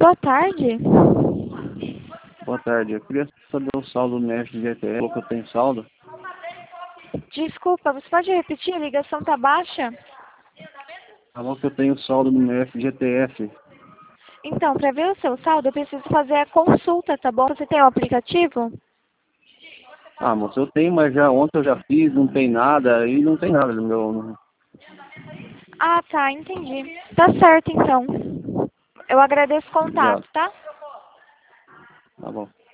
Boa tarde. Boa tarde, eu queria saber o saldo do meu FGTS, qual que eu tenho saldo? Desculpa, você pode repetir? A ligação tá baixa? Falou que eu tenho saldo no meu FGTS. Então, para ver o seu saldo, eu preciso fazer a consulta, tá bom? Você tem o aplicativo? Ah, moço, eu tenho, mas já ontem eu já fiz, não tem nada, e não tem nada no meu... Ah, tá, entendi. Tá certo, então. Eu agradeço o Obrigado. contato, tá? Tá bom.